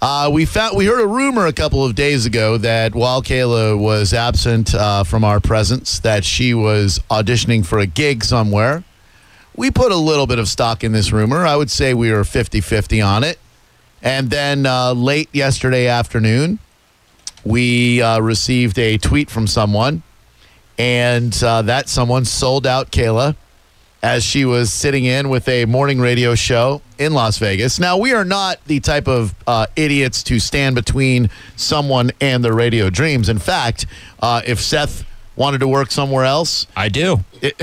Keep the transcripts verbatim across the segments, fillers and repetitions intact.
Uh, we found we heard a rumor a couple of days ago that while Kayla was absent uh, from our presence, that she was auditioning for a gig somewhere. We put a little bit of stock in this rumor. I would say we were fifty-fifty on it. And then uh, late yesterday afternoon, we uh, received a tweet from someone, and uh, that someone sold out Kayla as she was sitting in with a morning radio show in Las Vegas. Now, we are not the type of uh, idiots to stand between someone and their radio dreams. In fact, uh, if Seth wanted to work somewhere else, I do. It,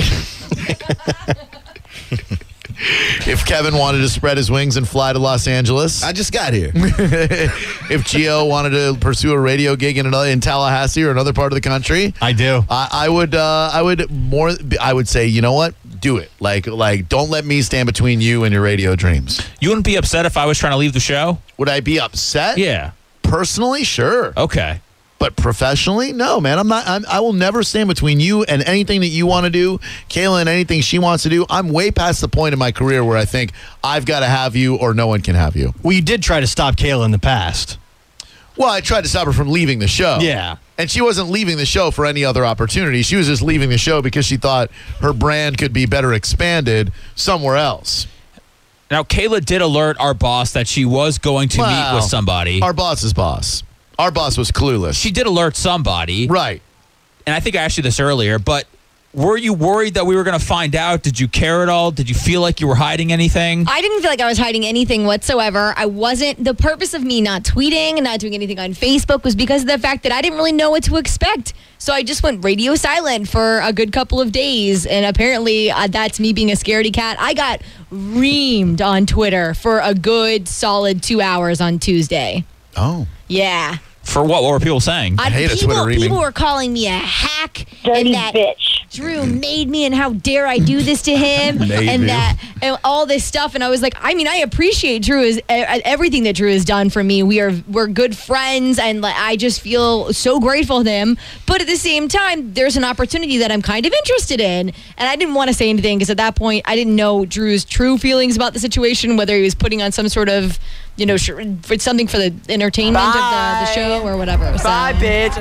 if Kevin wanted to spread his wings and fly to Los Angeles, I just got here. If Gio wanted to pursue a radio gig in another in Tallahassee or another part of the country, I do. I, I would. Uh, I would more. I would say, you know what? Do it. Like, like, don't let me stand between you and your radio dreams. You wouldn't be upset if I was trying to leave the show? Would I be upset? Yeah. Personally, sure. Okay. But professionally, no, man. I'm not. I'm, I will never stand between you and anything that you want to do, Kayla, and anything she wants to do. I'm way past the point in my career where I think I've got to have you or no one can have you. Well, you did try to stop Kayla in the past. Well, I tried to stop her from leaving the show. Yeah. And she wasn't leaving the show for any other opportunity. She was just leaving the show because she thought her brand could be better expanded somewhere else. Now, Kayla did alert our boss that she was going to Well, meet with somebody. Our boss's boss. Our boss was clueless. She did alert somebody. Right. And I think I asked you this earlier, but were you worried that we were going to find out? Did you care at all? Did you feel like you were hiding anything? I didn't feel like I was hiding anything whatsoever. I wasn't. The purpose of me not tweeting and not doing anything on Facebook was because of the fact that I didn't really know what to expect. So I just went radio silent for a good couple of days. And apparently uh, that's me being a scaredy cat. I got reamed on Twitter for a good solid two hours on Tuesday. Oh. Yeah. For what? What were people saying? I hate a people, Twitter reaming. people were calling me a hack. Dirty and that bitch. Drew made me, and how dare I do this to him, Made and you. that and all this stuff. And I was like, I mean, I appreciate Drew is everything that Drew has done for me. We are we're good friends, and like, I just feel so grateful to him. But at the same time, there's an opportunity that I'm kind of interested in, and I didn't want to say anything because at that point, I didn't know Drew's true feelings about the situation, whether he was putting on some sort of, you know, sh- for something for the entertainment of the, the show or whatever. So, Bye, bitch.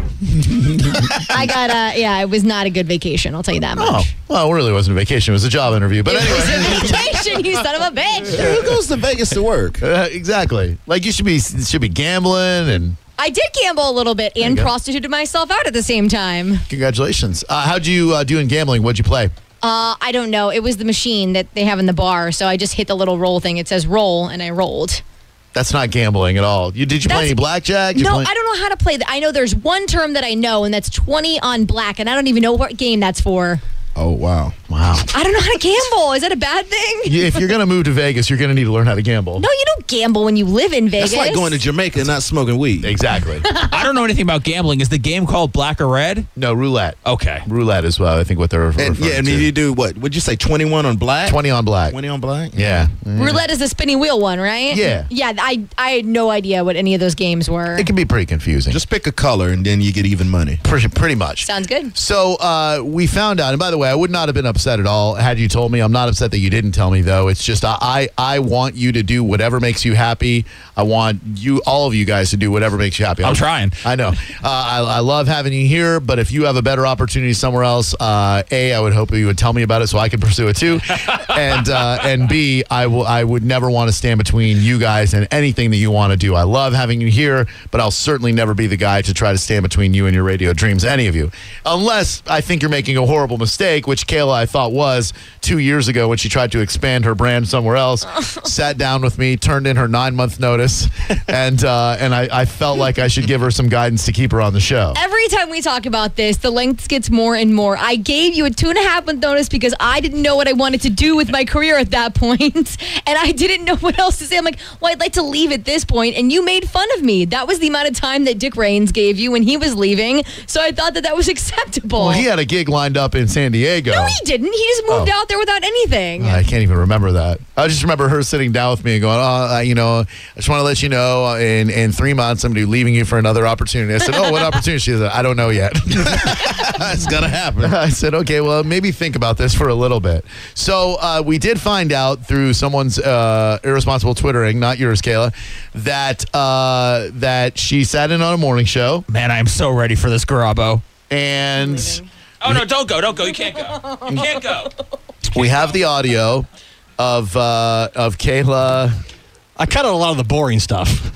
I got a yeah. It was not a good vacation. I'll tell you that much. Oh. Well, it really wasn't a vacation. It was a job interview. But It anyway. was a vacation, you son of a bitch. Who goes to Vegas to work? Uh, exactly. Like, you should be should be gambling, and I did gamble a little bit and you go. prostituted myself out at the same time. congratulations. Uh, how'd you uh, do in gambling? What'd you play? Uh, I don't know. It was the machine that they have in the bar, so I just hit the little roll thing. It says roll, and I rolled. That's not gambling at all. You Did you play That's- any blackjack? Did you No, play- I don't know how to play that. I know there's one term that I know, and that's twenty on black, and I don't even know what game that's for. Oh, wow. Wow. I don't know how to gamble. Is that a bad thing? Yeah, if you're going to move to Vegas, you're going to need to learn how to gamble. No, you don't gamble when you live in Vegas. That's like going to Jamaica and not smoking weed. Exactly. I don't know anything about gambling. Is the game called Black or Red? No, roulette. Okay. Roulette is well, I think what they're referring And, yeah, and to. you do what? Would you say twenty-one on black? twenty on black. twenty on black? Yeah. Roulette is the spinning wheel one, right? Yeah. Yeah, I, I had no idea what any of those games were. It can be pretty confusing. Just pick a color and then you get even money. pretty, pretty much. Sounds good. So uh, we found out, and by the way, I would not have been upset at all had you told me. I'm not upset that you didn't tell me, though. It's just I, I, I want you to do whatever makes you happy. I want you, all of you guys, to do whatever makes you happy. I'm trying. I know. Uh, I, I love having you here, but if you have a better opportunity somewhere else, uh, A, I would hope you would tell me about it so I could pursue it too, and uh, and B, I will. I would never want to stand between you guys and anything that you want to do. I love having you here, but I'll certainly never be the guy to try to stand between you and your radio dreams, any of you, unless I think you're making a horrible mistake, which Kayla, I thought, was two years ago when she tried to expand her brand somewhere else, sat down with me, turned in her nine-month notice, and uh, and I, I felt like I should give her some guidance to keep her on the show. Every time we talk about this, the length gets more and more. I gave you a two and a half month notice because I didn't know what I wanted to do with my career at that point, and I didn't know what else to say. I'm like, well, I'd like to leave at this point, and you made fun of me. That was the amount of time that Dick Raines gave you when he was leaving, so I thought that that was acceptable. Well, he had a gig lined up in San Diego. Diego. No, he didn't. He just moved Oh. out there without anything. I can't even remember that. I just remember her sitting down with me and going, oh, uh, you know, I just want to let you know uh, in, in three months I'm going to be leaving you for another opportunity. I said, oh, what opportunity? She said, I don't know yet. It's going to happen. I said, okay, well, maybe think about this for a little bit. So uh, we did find out through someone's uh, irresponsible Twittering, not yours, Kayla, that uh, that she sat in on a morning show Man, I am so ready for this Garabo. and Oh, no, don't go. Don't go. You can't go. You can't go. we have the audio of uh, of Kayla. I cut out a lot of the boring stuff.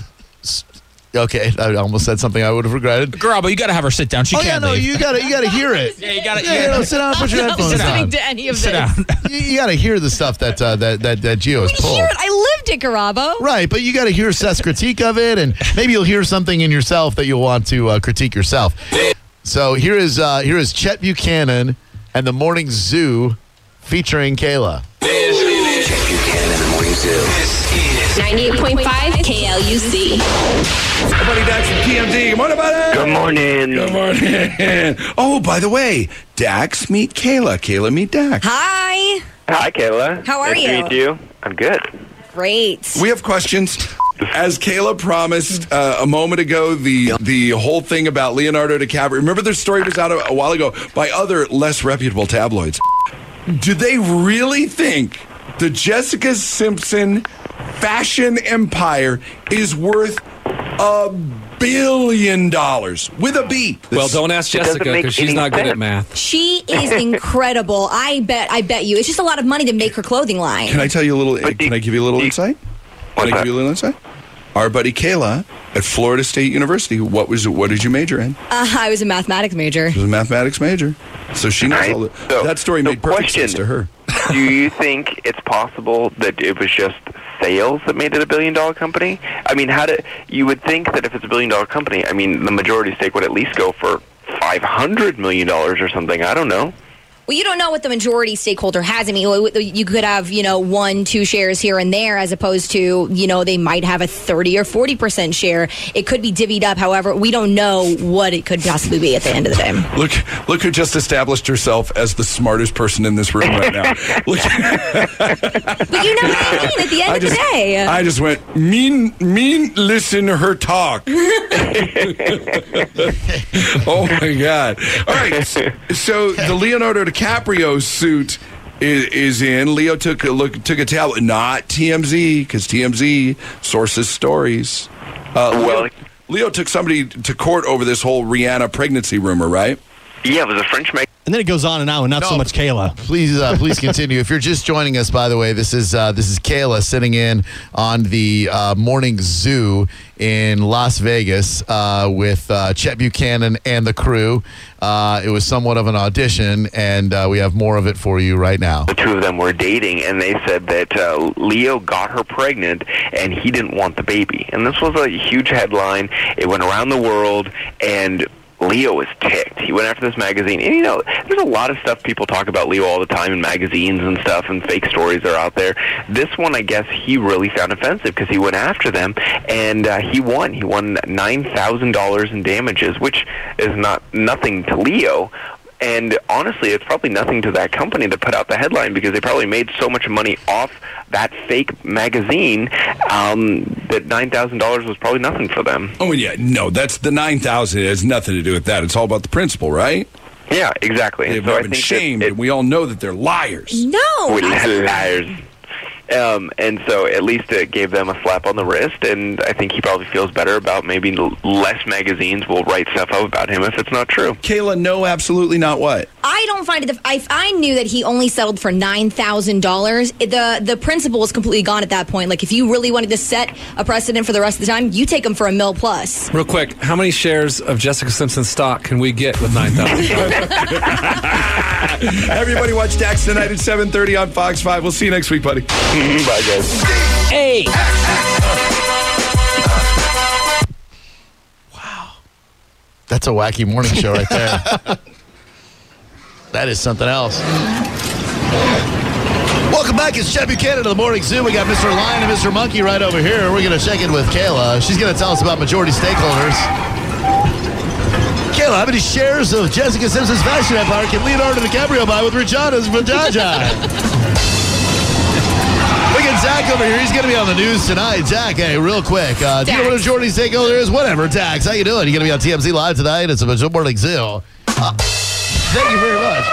Okay, I almost said something I would have regretted. Garabo, you got to have her sit down. She Oh yeah, can't no, leave. you gotta you gotta hear it. Yeah, you got to. Yeah, you know, sit down, put your I'm not headphones listening on. to any of Sit this. down. You, you gotta hear the stuff that uh, that that that Gio has I pulled. hear it. I lived it, Garabo. Right, but you got to hear Seth's critique of it, and maybe you'll hear something in yourself that you'll want to uh, critique yourself. So here is uh, here is Chet Buchanan and the Morning Zoo featuring Kayla. Chet Buchanan and the Morning Zoo. ninety-eight point five K L U C. Buddy Dax from T M Z. Good morning, buddy. Good morning. Good morning. Oh, by the way, Dax meet Kayla. Kayla meet Dax. Hi. Hi, Kayla. How are nice you? to meet you. I'm good. Great. We have questions. As Kayla promised uh, a moment ago, the the whole thing about Leonardo DiCaprio. Remember, their story was out a, a while ago by other less reputable tabloids. Do they really think the Jessica Simpson fashion empire is worth a billion dollars with a B? Well, don't ask It doesn't Jessica make because she's any not good sense. at math. She is incredible. I bet. I bet you. It's just a lot of money to make her clothing line. Can I tell you a little? But Can the- I give you a little the- insight? What's Can I that? give you a little insight? Our buddy Kayla at Florida State University. What was what did you major in? Uh, I was a mathematics major. She was a mathematics major, so she knows Right. all the, So- that story so made perfect question. sense to her. Do you think it's possible that it was just sales that made it a billion dollar company? I mean, how did you would think that if it's a billion dollar company, I mean, the majority stake would at least go for five hundred million dollars or something. I don't know. Well, you don't know what the majority stakeholder has. I mean, you could have, you know, one, two shares here and there, as opposed to, you know, they might have a thirty or forty percent share. It could be divvied up. However, we don't know what it could possibly be at the end of the day. Look, look who just established herself as the smartest person in this room right now. Look, But you know what I mean? At the end I of just, the day. I just went mean, mean. Listen to her talk. Oh my God! All right, so, so the Leonardo DiCaprio suit is, is in. Leo took a look, took a towel. Not T M Z because T M Z sources stories. Uh, Well- Leo, Leo took somebody to court over this whole Rihanna pregnancy rumor, right? Yeah, it was a French mag- And then it goes on and on, and not No. so much Kayla. Please, uh, please continue. If you're just joining us, by the way, this is uh, this is Kayla sitting in on the uh, Morning Zoo in Las Vegas uh, with uh, Chet Buchanan and the crew. Uh, it was somewhat of an audition, and uh, we have more of it for you right now. the two of them were dating, and they said that uh, Leo got her pregnant, and he didn't want the baby. And this was a huge headline. It went around the world, and Leo was ticked. He went after this magazine. And, you know, there's a lot of stuff people talk about Leo all the time in magazines and stuff, and fake stories are out there. This one, I guess, he really found offensive because he went after them, and uh, he won. He won nine thousand dollars in damages, which is not nothing to Leo. And honestly, it's probably nothing to that company that put out the headline because they probably made so much money off that fake magazine um, that nine thousand dollars was probably nothing for them. Oh yeah, no, that's the nine thousand. It has nothing to do with that. It's all about the principle, right? Yeah, exactly. And They've so I been think shamed, that and we all know that they're liars. no. it, liars. Um, and so at least it gave them a slap on the wrist, and I think he probably feels better about maybe l- less magazines will write stuff up about him if it's not true. Kayla, no, absolutely not what? I don't find it. I, I knew that he only settled for nine thousand dollars. The the principle was completely gone at that point. Like if you really wanted to set a precedent for the rest of the time, you take him for a mil plus. Real quick, how many shares of Jessica Simpson stock can we get with nine thousand? Everybody watch Dax tonight at seven thirty on Fox five. We'll see you next week, buddy. Bye, guys. Hey. That's a wacky morning show right there. That is something else. Welcome back. It's Chet Buchanan of the Morning Zoo. We got Mister Lion and Mister Monkey right over here. We're going to check in with Kayla. She's going to tell us about majority stakeholders. Kayla, how many shares of Jessica Simpson's fashion empire can Leonardo DiCaprio buy with Regina's Vajayjay? Look at Zach over here. He's going to be on the news tonight. Zach, hey, real quick. Uh, do you know what a Jordy's takeover is? Whatever. Dax, how you doing? You're going to be on T M Z Live tonight. It's a Morning Zoo. Uh, thank you very much.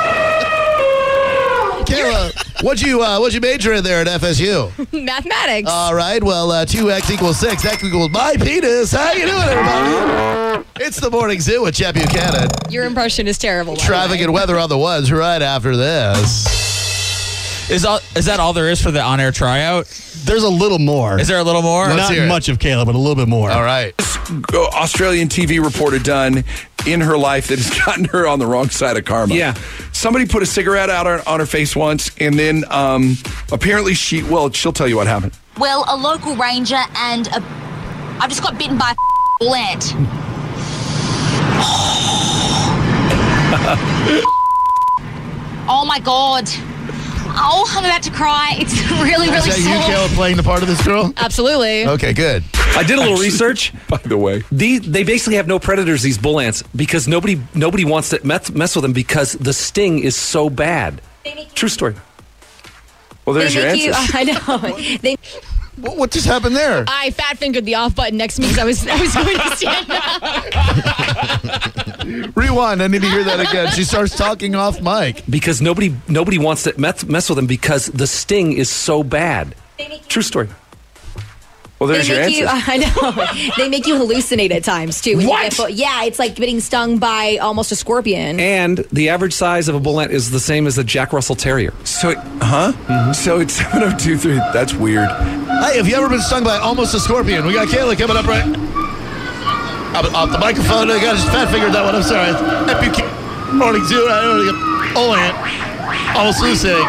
Kayla, what'd you, uh, what'd you major in there at F S U? Mathematics. All right. Well, uh, two x equals six. X equals my penis. How you doing, everybody? It's the Morning Zoo with Chet Buchanan. Your impression is terrible. by the Traffic way. and weather on the ones right after this. Is all, is that all there is for the on-air tryout? There's a little more. Is there a little more? Let's Not hear it. much of Kayla, but a little bit more. All right. Australian T V reporter done in her life that has gotten her on the wrong side of karma. Yeah. Somebody put a cigarette out on, on her face once, and then um, apparently she, well, she'll tell you what happened. Well, a local ranger and a... I just got bitten by a bull ant. Oh my God. Oh, I'm about to cry. It's really, Is really that you, sore. Kayla, playing the part of this girl? Absolutely. Okay, good. I did a little research. By the way. The, they basically have no predators, these bull ants, because nobody nobody wants to mess, mess with them because the sting is so bad. True story. Well, there's They your make you, answer. I know. They, What, what just happened there? I fat fingered the off button next to me because I was I was going to stand up. Rewind. I need to hear that again. She starts talking off mic. Because nobody nobody wants to mess, mess with them because the sting is so bad. True story. Well, they there's your make you, answer. I know. They make you hallucinate at times too. when you What? get bu- yeah, it's like getting stung by almost a scorpion. And the average size of a bull ant is the same as a Jack Russell Terrier. So, it, huh? So it's seven oh two three. That's weird. Hey, have you ever been stung by almost a scorpion? We got Kayla coming up right up, off the microphone. I got his fat fingered that one. I'm sorry. F U K Morning Zoo. I don't know. Oh, ant. Almost hallucinating.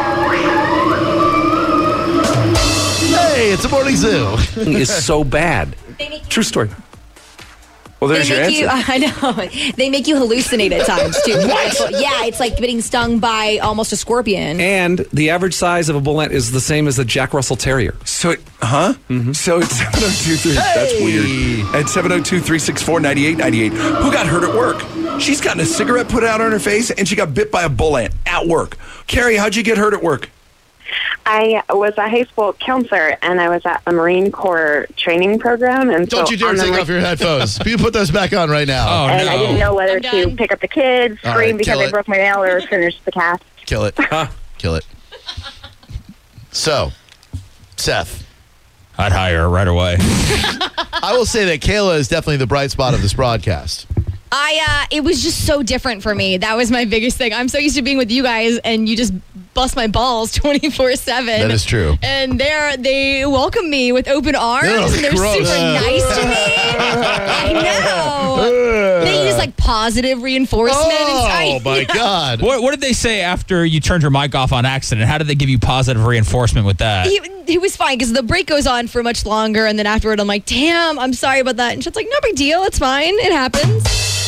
Hey, it's a Morning Zoo. Is so bad. True story. Well, there's They your make answer. you, I know. They make you hallucinate at times too. when you get bu- Yeah, it's like getting stung by almost a scorpion. And the average size of a bull ant is the same as a Jack Russell Terrier. So, it, huh? So it's seven oh two three. That's weird. At seven oh two, three six four, nine eight nine eight. Who got hurt at work? She's gotten a cigarette put out on her face, and she got bit by a bull ant at work. Carrie, how'd you get hurt at work? I was a high school counselor, and I was at a Marine Corps training program. And Don't so you dare on the take Mar- off your headphones. You put those back on right now. Oh, And I didn't know whether I'm to done. pick up the kids, All scream right, because kill I it. broke my nail, or finish the cast. Kill it. Kill it. So, Seth, I'd hire her right away. I will say that Kayla is definitely the bright spot of this broadcast. I uh it was just so different for me. That was my biggest thing. I'm so used to being with you guys and you just bust my balls twenty-four seven. That is true. And they're they welcome me with open arms Ugh, and they're gross. super nice to me. I know. They use like positive reinforcement. Oh, I- my God. What, what did they say after you turned your mic off on accident? How did they give you positive reinforcement with that? He, he was fine because the break goes on for much longer, and then afterward, I'm like, "Damn, I'm sorry about that." And she's like, "No big deal. It's fine. It happens."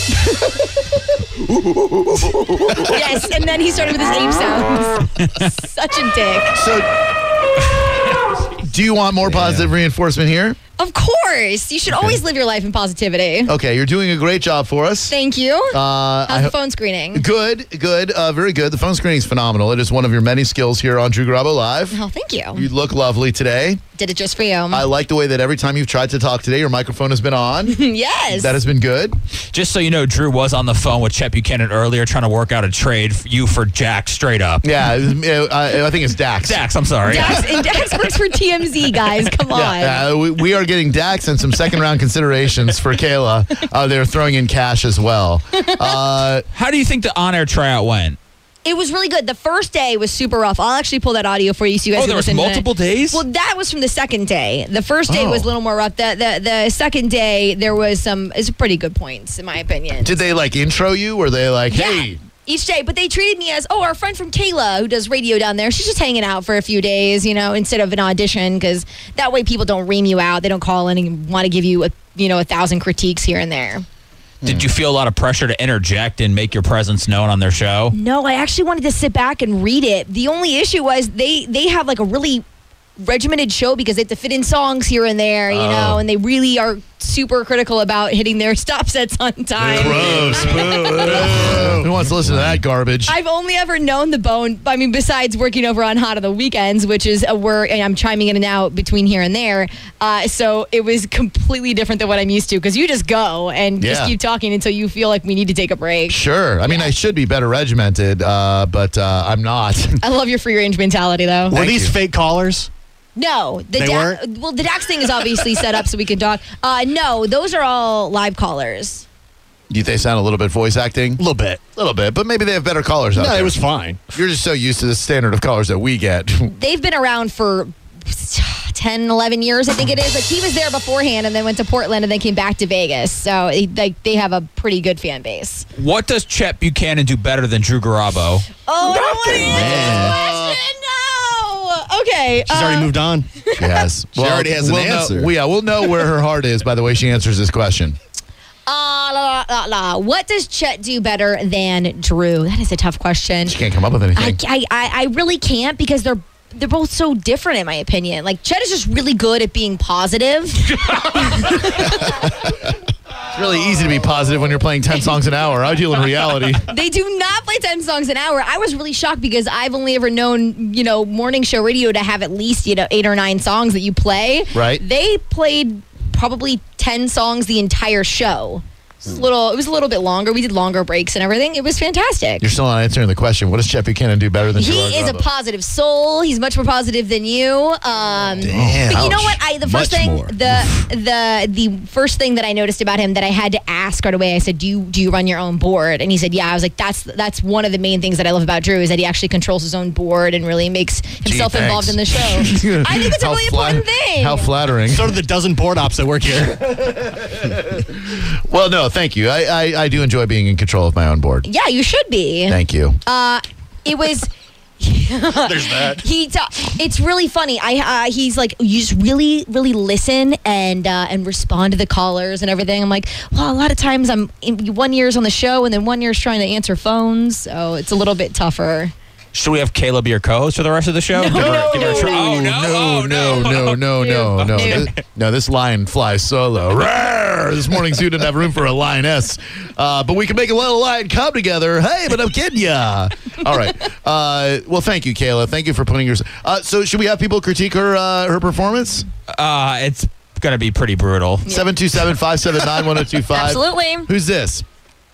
Yes, and then he started with his ape sounds. Such a dick. So, do you want more positive reinforcement here? Of course, you should always live your life in positivity. Okay, you're doing a great job for us. Thank you. Uh, How's I the ho- phone screening? Good, good, uh, very good. The phone screening is phenomenal. It is one of your many skills here on Drew Garabo Live. Oh, thank you. You look lovely today. Did it just for you. I like the way that every time you've tried to talk today, your microphone has been on. Yes. That has been good. Just so you know, Drew was on the phone with Chet Buchanan earlier trying to work out a trade for you for Jack straight up. Yeah, it was- uh, I I think it's Dax. Dax, I'm sorry. Dax, and Dax works for T M Z, guys. Come on. Yeah, uh, we, we are getting Dax and some second round considerations for Kayla. Uh, they're throwing in cash as well. Uh, How do you think the on-air tryout went? It was really good. The first day was super rough. I'll actually pull that audio for you so you guys Oh, can there was listen to it. multiple days? Well, that was from the second day. The first day Oh. was a little more rough. The, the the second day, there was some, it's pretty good points, in my opinion. did they like intro you? Were they like, hey? Yeah. Each day, but they treated me as, oh, our friend from Kayla who does radio down there. She's just hanging out for a few days, you know, instead of an audition, because that way people don't ream you out. They don't call in and want to give you, a, you know, a thousand critiques here and there. Did you feel a lot of pressure to interject and make your presence known on their show? No, I actually wanted to sit back and read it. The only issue was they they have like a really regimented show because they have to fit in songs here and there, you Oh. know, and they really are super critical about hitting their stop sets on time. Gross. Who wants to listen to that garbage? I've only ever known the Bone, I mean, besides working over on Hot on the Weekends, which is a word, and I'm chiming in and out between here and there. Uh, so it was completely different than what I'm used to, because you just go and Yeah. just keep talking until you feel like we need to take a break. Sure. I mean, I should be better regimented, uh, but uh, I'm not. I love your free range mentality, though. Were Thank these you. fake callers? No, the They Da- weren't? well, the Dax thing is obviously set up so we can talk. Uh, no, those are all live callers. Do you think they sound a little bit voice acting? A little bit. A little bit, but maybe they have better callers out No, there. it was fine. You're just so used to the standard of callers that we get. They've been around for ten, eleven years, I think it is. Like, he was there beforehand and then went to Portland and then came back to Vegas. So he- like they have a pretty good fan base. What does Chet Buchanan do better than Drew Garabo? Oh, Nothing, no. Okay. She's already moved on. She has. She already has an we'll know- answer. we, yeah, we'll know where her heart is by the way she answers this question. Uh, la, la, la. What does Chet do better than Drew? That is a tough question. She can't come up with I, anything. I, I I really can't, because they're they're both so different in my opinion. Like, Chet is just really good at being positive. It's really easy to be positive when you're playing ten songs an hour. I deal in reality. They do not play ten songs an hour. I was really shocked because I've only ever known, you know, morning show radio to have at least, you know, eight or nine songs that you play. Right. They played probably ten songs the entire show. It was a little, it was a little bit longer. We did longer breaks and everything. It was fantastic. You're still not answering the question. What does Chet Buchanan do better than He Gerard is a Garabo? positive soul. He's much more positive than you. Um, Damn. but you know Ouch. what? I the Much first thing more. the the the first thing that I noticed about him that I had to ask right away. I said, "Do you do you run your own board?" And he said, "Yeah." I was like, "That's that's one of the main things that I love about Drew is that he actually controls his own board and really makes himself Gee, involved in the show." thanks. I think it's a How really flat- important thing. How flattering. So do the dozen board ops that work here. Well, no, thank you. I, I, I do enjoy being in control of my own board. Yeah, you should be. Thank you. Uh, it was. There's that. He, ta- it's really funny. I, uh, he's like, you just really, really listen and uh, and respond to the callers and everything. I'm like, well, a lot of times I'm in, one year's on the show and then one year's trying to answer phones, so it's a little bit tougher. Should we have Caleb be your co-host for the rest of the show? No, give her, give her a no, try. Oh, no. no, oh, no, no, no, no, no. No. This, no, this lion flies solo. Rawr! This morning zoo didn't have room for a lioness. Uh, but we can make a little lion come together. Hey, but I'm kidding ya. All right. Uh, well, thank you, Kayla. Thank you for putting yours. Uh, so should we have people critique her uh, her performance? Uh, it's going to be pretty brutal. seven two seven, five seven nine, one oh two five. Absolutely. Who's this?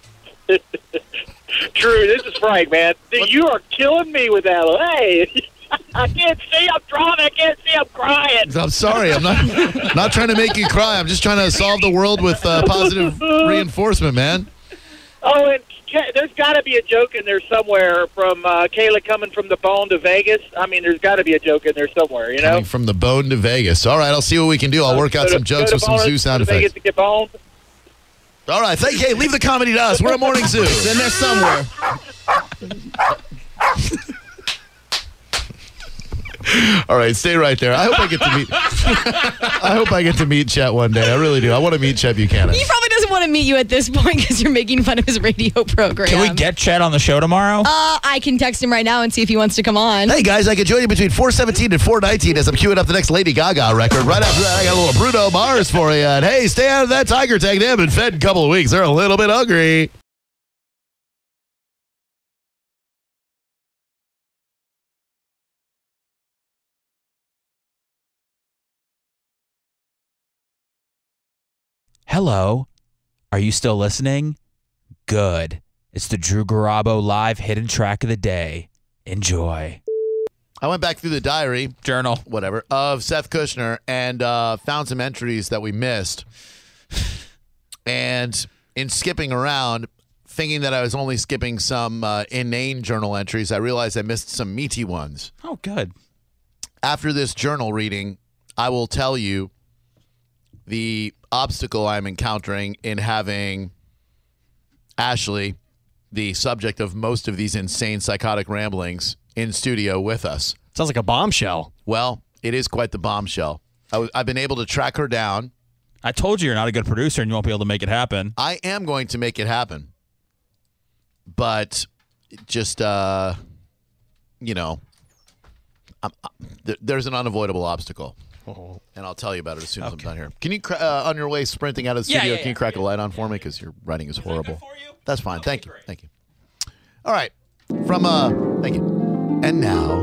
Drew, this is Frank, man. You are killing me with that. Hey, I can't see. I'm driving. I can't see. I'm crying. I'm sorry. I'm not not trying to make you cry. I'm just trying to solve the world with uh, positive reinforcement, man. Oh, and Ka- there's got to be a joke in there somewhere from uh, Kayla coming from the Bone to Vegas. I mean, there's got to be a joke in there somewhere, you know? Coming from the bone to Vegas. All right, I'll see what we can do. I'll work out Go to- some jokes go to with some Bone- zoo sound to Vegas effects. to get boned. All right, thank you. Hey, leave the comedy to us. We're a morning zoo. It's in there somewhere. All right, stay right there. I hope I get to meet. I hope I get to meet Chet one day. I really do. I want to meet Chet Buchanan. He probably doesn't want to meet you at this point because you're making fun of his radio program. Can we get Chet on the show tomorrow? Uh, I can text him right now and see if he wants to come on. Hey guys, I can join you between four seventeen and four nineteen as I'm queuing up the next Lady Gaga record. Right after that, I got a little Bruno Mars for you. And hey, stay out of that tiger tank. They haven't been fed in a couple of weeks. They're a little bit hungry. Hello. Are you still listening? Good. It's the Drew Garabo live hidden track of the day. Enjoy. I went back through the diary, Journal. whatever, of Seth Kushner and uh, found some entries that we missed. And in skipping around, thinking that I was only skipping some uh, inane journal entries, I realized I missed some meaty ones. Oh, good. After this journal reading, I will tell you the obstacle I'm encountering in having Ashley, the subject of most of these insane psychotic ramblings, in studio with us. Sounds like a bombshell. Well, it is quite the bombshell. I w- I've been able to track her down. I told you you're not a good producer and you won't be able to make it happen. I am going to make it happen. But just, uh, you know, I'm, I'm- th- there's an unavoidable obstacle. And I'll tell you about it as soon as I'm done here. Can you, cra- uh, on your way sprinting out of the Yeah, studio, yeah, can you yeah. crack a light on for me? Because your writing is horrible. That's fine. Thank you. Thank you. All right. From, uh, thank you. And now,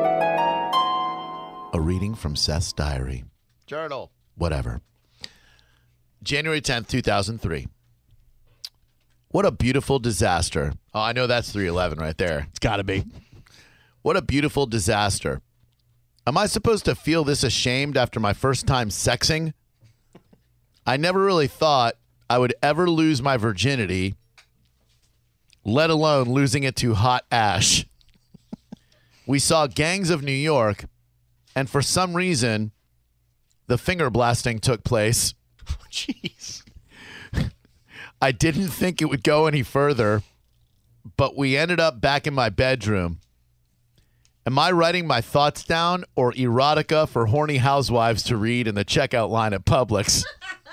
a reading from Seth's diary. Journal. Whatever. January tenth, two thousand three. What a beautiful disaster. Oh, I know that's three eleven right there. It's got to be. What a beautiful disaster. Am I supposed to feel this ashamed after my first time sexing? I never really thought I would ever lose my virginity, let alone losing it to hot ash. We saw Gangs of New York, and for some reason, the finger blasting took place. Jeez. I didn't think it would go any further, but we ended up back in my bedroom. Am I writing my thoughts down or erotica for horny housewives to read in the checkout line at Publix?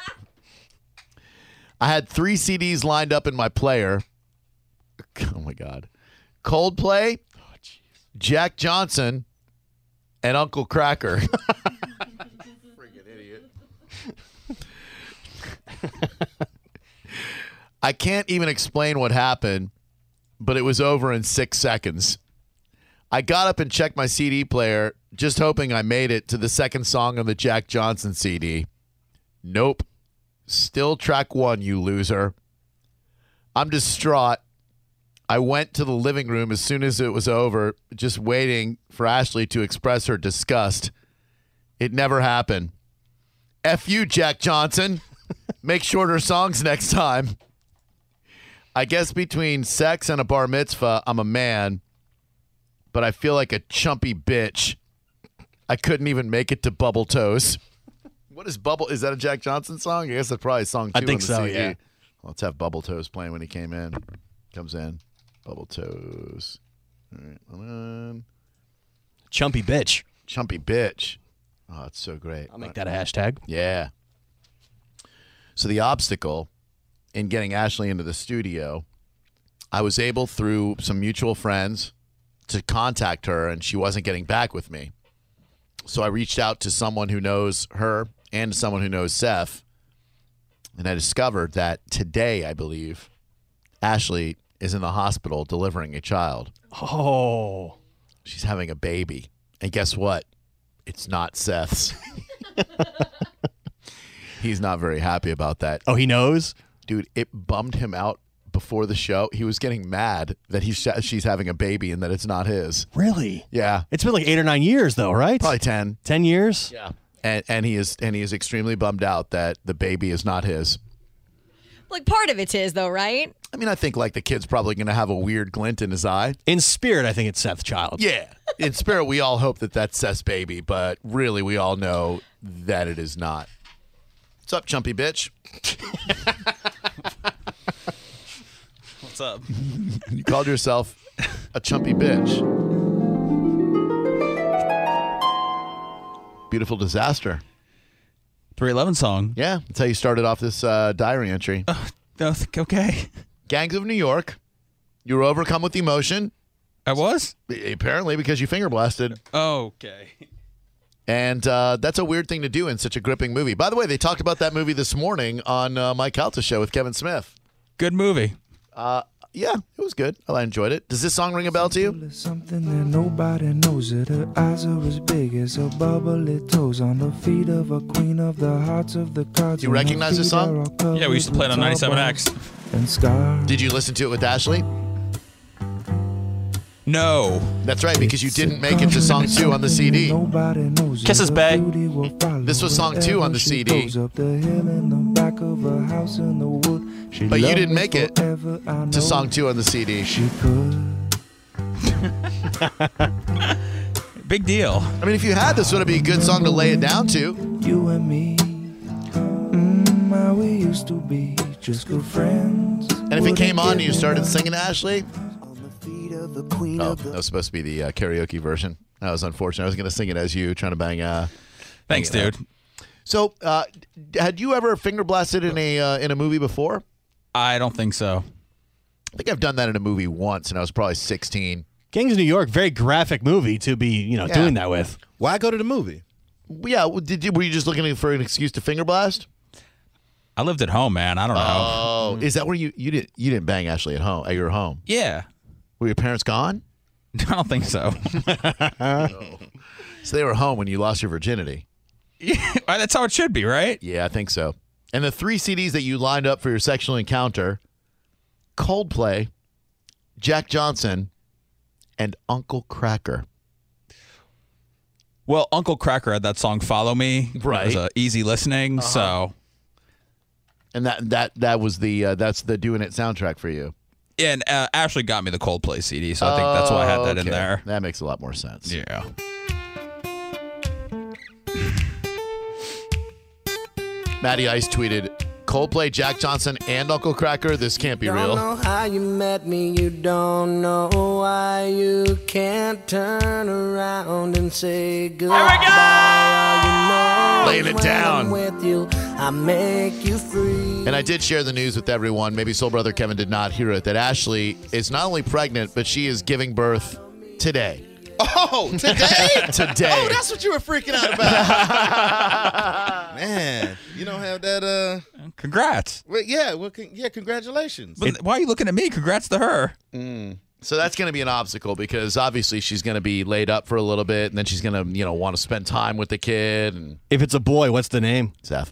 I had three C Ds lined up in my player. Oh, my God. Coldplay, Jack Johnson, and Uncle Cracker. Freaking idiot. I can't even explain what happened, but it was over in six seconds. I got up and checked my C D player, just hoping I made it to the second song on the Jack Johnson C D. Nope. Still track one, you loser. I'm distraught. I went to the living room as soon as it was over, just waiting for Ashley to express her disgust. It never happened. F you, Jack Johnson. Make shorter songs next time. I guess between sex and a bar mitzvah, I'm a man, but I feel like a chumpy bitch. I couldn't even make it to Bubble Toes. What is Bubble? Is that a Jack Johnson song? I guess that's probably song two I think on the so, C D. yeah. Let's have Bubble Toes playing when he came in. Comes in. Bubble Toes. All right, hold on. Chumpy bitch. Chumpy bitch. Oh, it's so great. I'll make that a hashtag. Yeah. So the obstacle in getting Ashley into the studio, I was able through some mutual friends to contact her, and she wasn't getting back with me. So I reached out to someone who knows her and someone who knows Seth, and I discovered that today, I believe, Ashley is in the hospital delivering a child. Oh. She's having a baby. And guess what? It's not Seth's. He's not very happy about that. Oh, he knows? Dude, it bummed him out before the show. He was getting mad that he's she's having a baby and that it's not his. Really? Yeah. It's been like eight or nine years, though, right? Probably ten. Ten years? Yeah. And and he is and he is extremely bummed out that the baby is not his. Like, part of it's his, though, right? I mean, I think like the kid's probably going to have a weird glint in his eye. In spirit, I think it's Seth's child. Yeah. In spirit, we all hope that that's Seth's baby, but really, we all know that it is not. What's up, chumpy bitch? What's up? You called yourself a chumpy bitch. Beautiful disaster. three eleven song. Yeah, that's how you started off this uh, diary entry. Uh, no, okay. Gangs of New York. You were overcome with emotion. I was? Apparently, because you finger blasted. Okay. And uh, that's a weird thing to do in such a gripping movie. By the way, they talked about that movie this morning on uh, Mike Calta's show with Kevin Smith. Good movie. Uh, yeah, it was good. I enjoyed it. Does this song ring a bell to you? Something that nobody knows it. Her eyes are as big as her bubbly toes on the feet of a queen of the hearts of the cards. You recognize this song? Yeah, we used to play it on ninety-seven X. Did you listen to it with Ashley? No. That's right, because you didn't make it to song two on the C D. Kisses, Bay. This was song two on the C D. But you didn't make it to song two on the C D. Big deal. I mean, if you had, this would be a good song to lay it down to. You and me, mm, how we used to be, just good friends. And if it came on and you started singing, Ashley? Oh, that was supposed to be the uh, karaoke version. That was unfortunate. I was going to sing it as you, trying to bang. Uh, Thanks, bang dude. So, uh, had you ever finger blasted in a uh, in a movie before? I don't think so. I think I've done that in a movie once, and I was probably sixteen. Gangs of New York, very graphic movie to be, you know, Yeah. doing that with. Why go to the movie? Yeah, well, did you, were you just looking for an excuse to finger blast? I lived at home, man. I don't know. Oh, is that where you you didn't you didn't bang Ashley at home at your home? Yeah. Were your parents gone? I don't think so. So they were home when you lost your virginity. Yeah, that's how it should be, right? Yeah, I think so. And the three C Ds that you lined up for your sexual encounter: Coldplay, Jack Johnson, and Uncle Kracker. Well, Uncle Kracker had that song "Follow Me." Right. It was uh, easy listening. Uh-huh. So, and that that that was the uh, that's the Doing It soundtrack for you. and uh, Ashley got me the Coldplay C D, so I think that's why I had that in Okay. there. That makes a lot more sense. Yeah. Matty Ice tweeted, Coldplay, Jack Johnson, and Uncle Kracker. This can't be Don't real. know how you met me, you don't know why you can't turn around and say goodbye. All you know Laying it when down. I'm with you, I make you free. And I did share the news with everyone. Maybe Soul Brother Kevin did not hear it. That Ashley is not only pregnant, but she is giving birth today. Oh, today? Today. Oh, that's what you were freaking out about. Man, you don't have that. uh Congrats. Well, yeah, well, con- yeah, congratulations. But why are you looking at me? Congrats to her. Mm. So that's going to be an obstacle because obviously she's going to be laid up for a little bit, and then she's going to, you know, want to spend time with the kid. And if it's a boy, what's the name? Seth.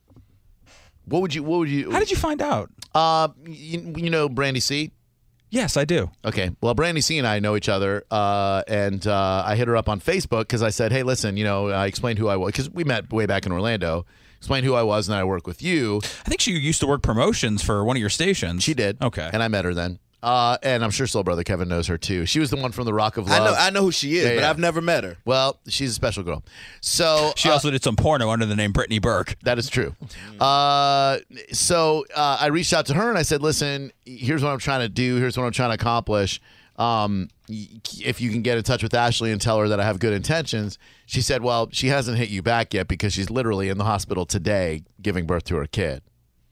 What would you? What would you? How did you find out? Uh, you, you know Brandy C. Yes, I do. Okay. Well, Brandy C and I know each other, uh, and uh, I hit her up on Facebook because I said, hey, listen, you know, I explained who I was because we met way back in Orlando. Explained who I was, and I work with you. I think she used to work promotions for one of your stations. She did. Okay. And I met her then. Uh, and I'm sure Soul Brother Kevin knows her too. She was the one from the Rock of Love. I know, I know who she is, Yeah, but yeah. I've never met her. Well, she's a special girl. So She uh, also did some porno under the name Brittany Burke. That is true. Uh, so uh, I reached out to her and I said, listen, here's what I'm trying to do. Here's what I'm trying to accomplish. Um, y- if you can get in touch with Ashley and tell her that I have good intentions. She said, well, she hasn't hit you back yet because she's literally in the hospital today giving birth to her kid.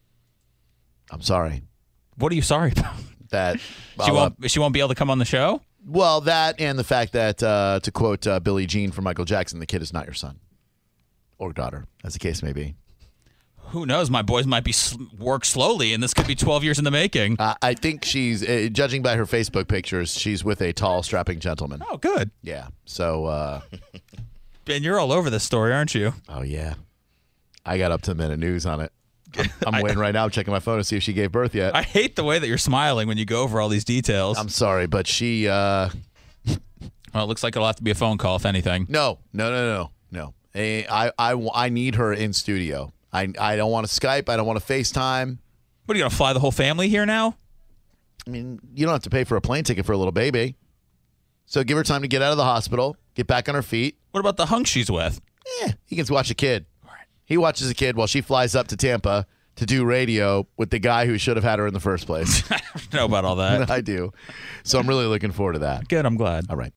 I'm sorry. What are you sorry about? That She I'll, uh, won't. She won't be able to come on the show. Well, that and the fact that, uh, to quote uh, Billie Jean from Michael Jackson, the kid is not your son or daughter, as the case may be. Who knows? My boys might be sl- work slowly, and this could be twelve years in the making. Uh, I think she's, uh, judging by her Facebook pictures, she's with a tall, strapping gentleman. Oh, good. Yeah. So, uh, Ben, you're all over this story, aren't you? oh, yeah. I got up to the minute news on it. I'm, I'm waiting right now, checking my phone to see if she gave birth yet. I hate the way that you're smiling when you go over all these details. I'm sorry, but she, uh, well, it looks like it'll have to be a phone call, if anything. no, no, no, no, no. Eh, I, I, I need her in studio. I, I don't want to Skype. I don't want to FaceTime. What, are you going to fly the whole family here now? I mean, you don't have to pay for a plane ticket for a little baby. So give her time to get out of the hospital, get back on her feet. What about the hunk she's with? Yeah, he can watch a kid. He watches a kid while she flies up to Tampa to do radio with the guy who should have had her in the first place. I don't know about all that. I do. So I'm really looking forward to that. Good, I'm glad. All right.